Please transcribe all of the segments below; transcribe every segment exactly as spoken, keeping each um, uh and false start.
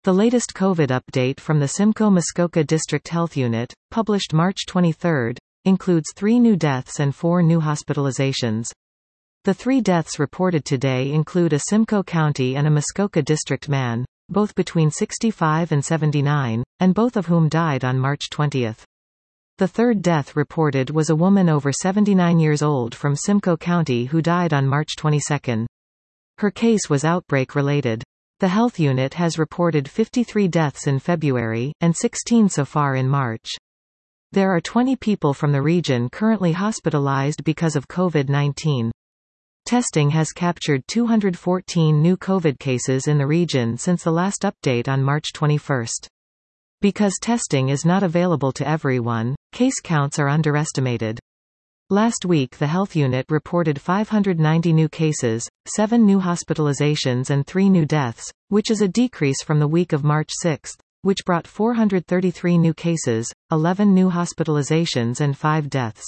The latest COVID update from the Simcoe Muskoka District Health Unit, published March twenty-third, includes three new deaths and four new hospitalizations. The three deaths reported today include a Simcoe County and a Muskoka District man, both between sixty-five and seventy-nine, and both of whom died on March twentieth. The third death reported was a woman over seventy-nine years old from Simcoe County who died on March twenty-second. Her case was outbreak-related. The health unit has reported fifty-three deaths in February, and sixteen so far in March. There are twenty people from the region currently hospitalized because of COVID nineteen. Testing has captured two hundred fourteen new COVID cases in the region since the last update on March twenty-first. Because testing is not available to everyone, case counts are underestimated. Last week the health unit reported five hundred ninety new cases, seven new hospitalizations and three new deaths, which is a decrease from the week of March sixth, which brought four hundred thirty-three new cases, eleven new hospitalizations and five deaths.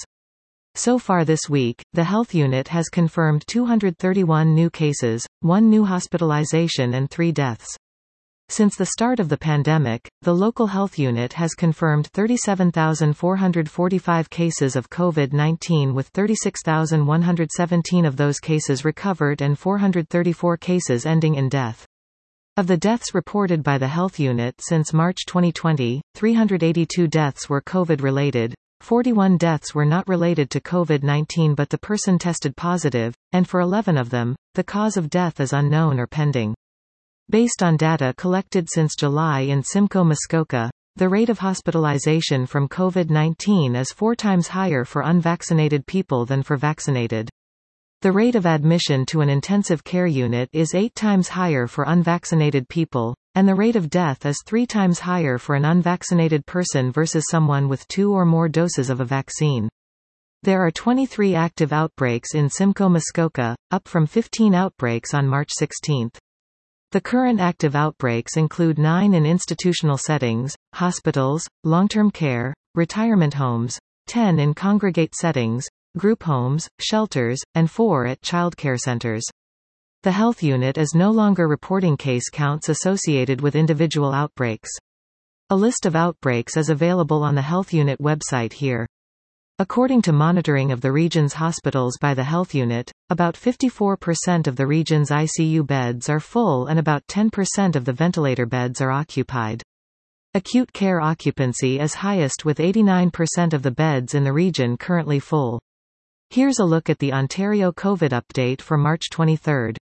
So far this week, the health unit has confirmed two hundred thirty-one new cases, one new hospitalization and three deaths. Since the start of the pandemic, the local health unit has confirmed thirty-seven thousand four hundred forty-five cases of COVID nineteen with thirty-six thousand one hundred seventeen of those cases recovered and four hundred thirty-four cases ending in death. Of the deaths reported by the health unit since March twenty twenty, three hundred eighty-two deaths were COVID-related, forty-one deaths were not related to COVID nineteen but the person tested positive, and for eleven of them, the cause of death is unknown or pending. Based on data collected since July in Simcoe Muskoka, the rate of hospitalization from COVID nineteen is four times higher for unvaccinated people than for vaccinated. The rate of admission to an intensive care unit is eight times higher for unvaccinated people, and the rate of death is three times higher for an unvaccinated person versus someone with two or more doses of a vaccine. There are twenty-three active outbreaks in Simcoe Muskoka, up from fifteen outbreaks on March sixteenth. The current active outbreaks include nine in institutional settings, hospitals, long-term care, retirement homes, ten in congregate settings, group homes, shelters, and four at childcare centers. The health unit is no longer reporting case counts associated with individual outbreaks. A list of outbreaks is available on the health unit website here. According to monitoring of the region's hospitals by the health unit, about fifty-four percent of the region's I C U beds are full and about ten percent of the ventilator beds are occupied. Acute care occupancy is highest with eighty-nine percent of the beds in the region currently full. Here's a look at the Ontario COVID update for March twenty-third.